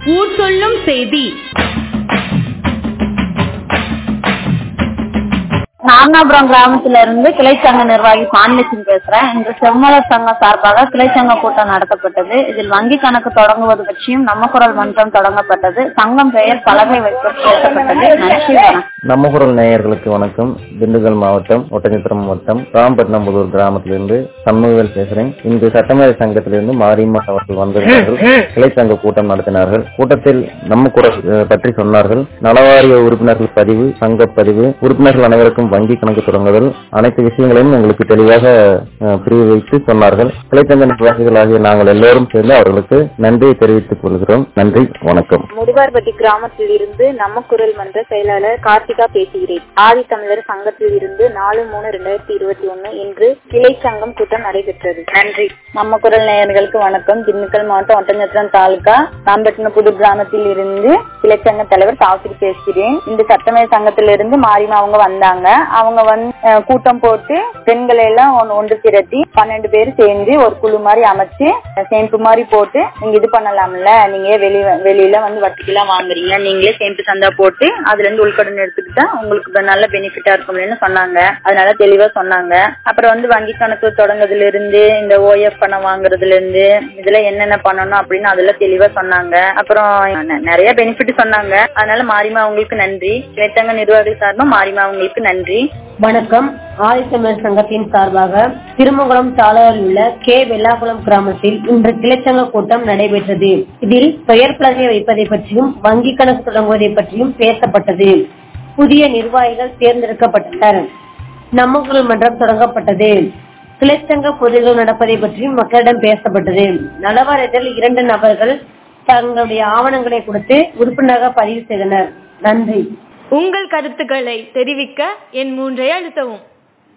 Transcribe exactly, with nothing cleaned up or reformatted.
ஊர் சொல்லும் செய்தி. நாரணாபுரம் கிராமத்தில இருந்து கிளை சங்க நிர்வாகி பாண்டியன் பேசுறேன். இன்று செம்மலர் சங்கம் சார்பாக கிளை சங்க கூட்டம் நடத்தப்பட்டது. இதில் வங்கி கணக்கு தொடங்குவது பற்றியும் நம்ம குரல் மன்றம் தொடங்கப்பட்டது. சங்கம் பெயர் பலகை வைத்து பேசப்பட்டது. நன்றி. நம்ம குரல் நேயர்களுக்கு வணக்கம். திண்டுக்கல் மாவட்டம் ஒட்டஞ்சத்திரம் மாவட்டம் ராம்பட்டினம் புதூர் கிராமத்திலிருந்து சண்முகவேல் பேசுறேன். இன்று சட்டமேதை சங்கத்திலிருந்து மாரியம்மன் அவர்கள் வந்திருந்தார்கள். கிளை சங்க கூட்டம் நடத்தினார்கள். கூட்டத்தில் நம்ம குரல் பற்றி சொன்னார்கள். நலவாரிய உறுப்பினர்கள் பதிவு, சங்க பதிவு, உறுப்பினர்கள் அனைவருக்கும் வங்கி கணக்கு தொடங்குதல், அனைத்து விஷயங்களையும் எங்களுக்கு தெளிவாக புரிய வைத்து சொன்னார்கள். கிளைச்சங்க நிர்வாகிகளாகிய நாங்கள் எல்லோரும் சேர்ந்து அவர்களுக்கு நன்றியை தெரிவித்துக் கொள்கிறோம். நன்றி, வணக்கம். முடிவார்பட்டி கிராமத்தில் இருந்து நம்ம குரல் மன்ற செயலாளர் கார்த்திகா பேசுகிறேன். ஆதி தமிழர் சங்கத்தில் இருந்து நாலு மூணு ரெண்டாயிரத்தி இருபத்தி ஒன்னு இன்று கிளை சங்கம் கூட்டம் நடைபெற்றது. நன்றி. நம்ம குரல் நேயர்களுக்கு வணக்கம். திண்டுக்கல் மாவட்டம் ஒட்டஞ்சத்திரம் தாலுகா ராம்பட்டினம் புது கிராமத்தில் இருந்து கிளை சங்க தலைவர் சாப்பிட்டு பேசுகிறேன். இந்த சட்டமேதை சங்கத்திலிருந்து மாரிமா அவங்க வந்தாங்க. அவங்க வந்து கூட்டம் போட்டு பெண்களை எல்லாம் ஒன்று திரட்டி பன்னெண்டு பேர் சேர்ந்து ஒரு குழு மாதிரி அமைச்சு சேம்பு மாதிரி போட்டு நீங்க இது பண்ணலாம்ல, நீங்க வெளிய வெளியில வந்து வட்டிக்கெல்லாம் வாங்குறீங்க, நீங்களே சேம்பு சந்தா போட்டு அதுல இருந்து உள்கடன் எடுத்துக்கிட்டா உங்களுக்கு நல்ல பெனிஃபிட்டா இருக்கும்னு சொன்னாங்க. அதனால தெளிவா சொன்னாங்க. அப்புறம் வந்து வங்கி கணக்கு தொடங்குறதுல இருந்து இந்த ஓஎஃப் பணம் வாங்குறதுல இருந்து இதுல என்னென்ன பண்ணணும் அப்படின்னு அதெல்லாம் தெளிவா சொன்னாங்க. அப்புறம் நிறைய பெனிஃபிட் சொன்னாங்க. அதனால மாரிமா அவங்களுக்கு நன்றி. கிளைச்சங்க நிர்வாகிகள் சார்பா மாரிமா அவங்களுக்கு நன்றி. வணக்கம். ஆதித்தமிழர் சங்கத்தின் சார்பாக திருமங்குளம் சாலையில் உள்ள கே வெள்ளாகுளம் கிராமத்தில் இன்று கிளைச்சங்க கூட்டம் நடைபெற்றது. இதில் பெயர் பலகை வைப்பதை பற்றியும் வங்கி கணக்கு தொடங்குவதை பற்றியும் பேசப்பட்டது. புதிய நிர்வாகிகள் தேர்ந்தெடுக்கப்பட்டனர். நம்ம குரல் மன்றம் தொடங்கப்பட்டது. கிளைச்சங்க பொதுகள் நடப்பதை பற்றியும் மக்களிடம் பேசப்பட்டது. நலவாரியத்தில் இரண்டு நபர்கள் தங்களுடைய ஆவணங்களை கொடுத்து உறுப்பினராக பதிவு செய்தனர். நன்றி. உங்கள் கருத்துக்களை தெரிவிக்க என் மூன்றை அழுத்தவும்.